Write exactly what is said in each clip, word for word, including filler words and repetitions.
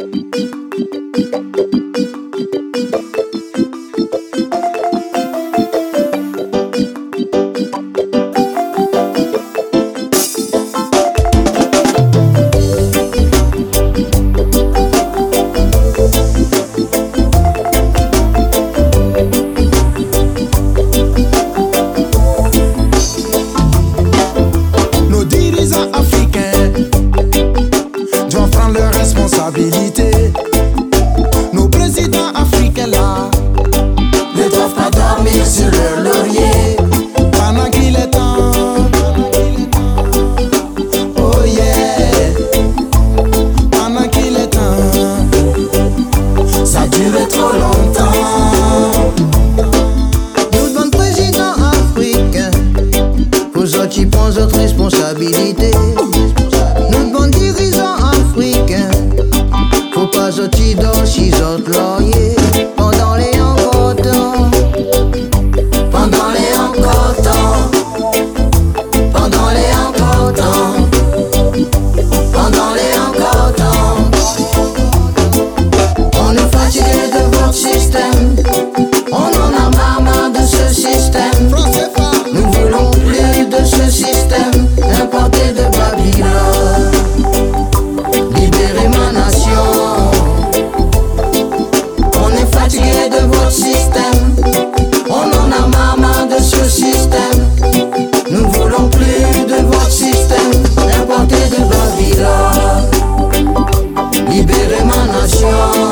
Nos présidents africains là ne doivent pas dormir sur leur laurier pendant qu'il est temps. Oh yeah, pendant qu'il est temps. Ça dure trop longtemps. Nous devons présidents africains, vous autres qui prenez votre responsabilité. Nous devons dirigeants africains, faut pas sortir dans six autres lauriers pendant les encore temps. Pendant les encore temps. Pendant les encore temps. Pendant les encore temps. On est fatigué de votre système, on en a marre marre de ce système. Nous voulons plus de ce système importé de Babylone. Libérez ma nation. On est fatigué de votre système, on en a marre marre de ce système. Nous voulons plus de votre système importé de Babylone. Libérez ma nation.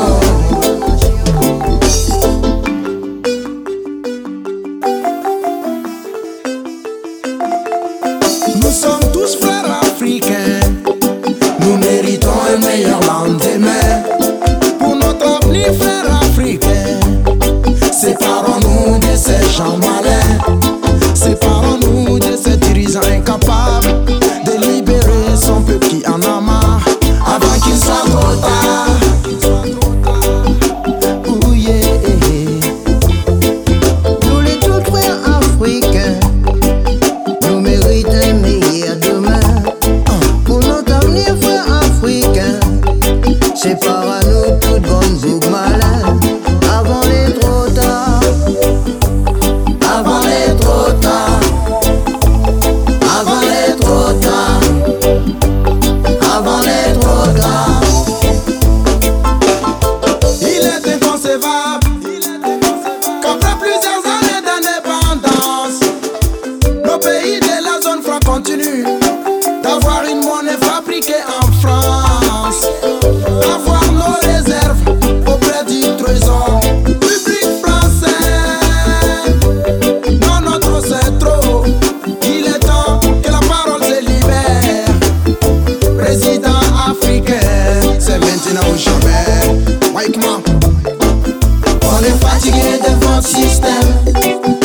Nous sommes tous frères africains. Nous méritons un meilleur lendemain pour notre avenir, frères africains. Séparons-nous de ces gens malins. Séparons-nous de ces dirigeants incapables de libérer son peuple qui en a marre avant qu'il soit trop tard. Ouh yeah. Tous les tout frères africains, nous méritons un meilleur demain. Pour notre avenir, frères africains, séparons-nous toutes bonnes boucs malins avant les trop tard. Avant les trop tard. Avant les trop tard. Avant les trop tard. Il est inconcevable qu'après plusieurs années d'indépendance, nos pays de la zone franc continuent d'avoir une monnaie fabriquée en France, d'avoir nos réserves auprès du trésor public français. Non, non, trop c'est trop. Il est temps que la parole se libère. Président africain, c'est maintenant ou jamais. Mike Man. On est fatigué de votre système.